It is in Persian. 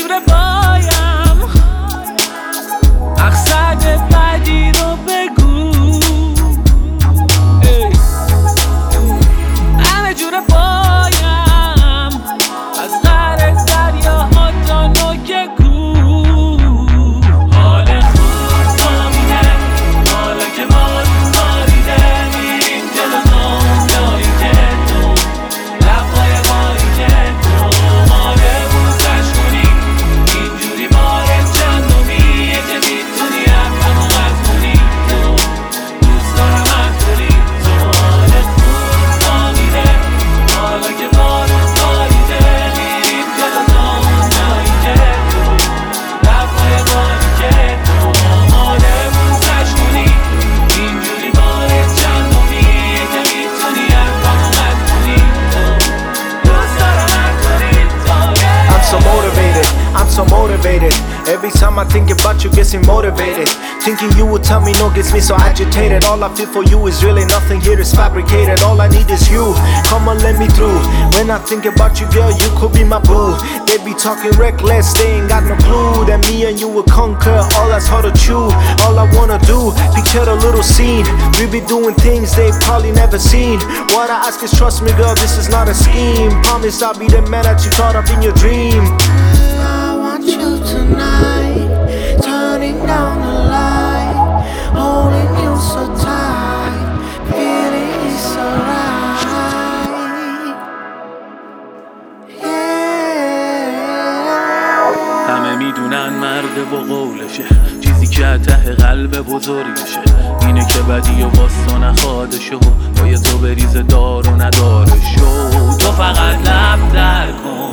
جوره بایم مقصد بعدی رو بگو همه جوره بایم از قعر دریاها تا نوک کو حال خوب فامیده حالا که باد باریده میریم جلو دنیایی که تو لبهای باری که تو ماره بوزش کنی اینجوری باره چندمیه که میتونی حرفمو قطع کنی تو دوست دارم همطوری تو حال خوب فامیده حالا که باد باریده میریم جلو دنیایی که تو لبهای باری که تو ماره بوزش کنی اینجوری باره چندمیه که میتونی حرفمو قطع کنی تو دوست دارم همطوری تو I'm so motivated, I'm so motivated. Every time I think about you gets me motivated. Thinking you would tell me no gets me so agitated. All I feel for you is really nothing here is fabricated. All I need is you, come on let me through. When I think about you girl, you could be my boo. They be talking reckless, they ain't got no clue that me and you will conquer all that's hard to chew. All I wanna do, picture a little scene. We be doing things they probably never seen. What I ask is trust me girl, this is not a scheme. Promise I'll be the man that you thought of in your dream. I want you tonight, turning down the light, holding you so tight, feeling it so right. Yeah. همه میدونن مرد با قولشه چیزی که ته قلب بزرگشه اینه که بدی و باستو نخوادشه و با تو بریز دار و ندارشو تو فقط لب در کن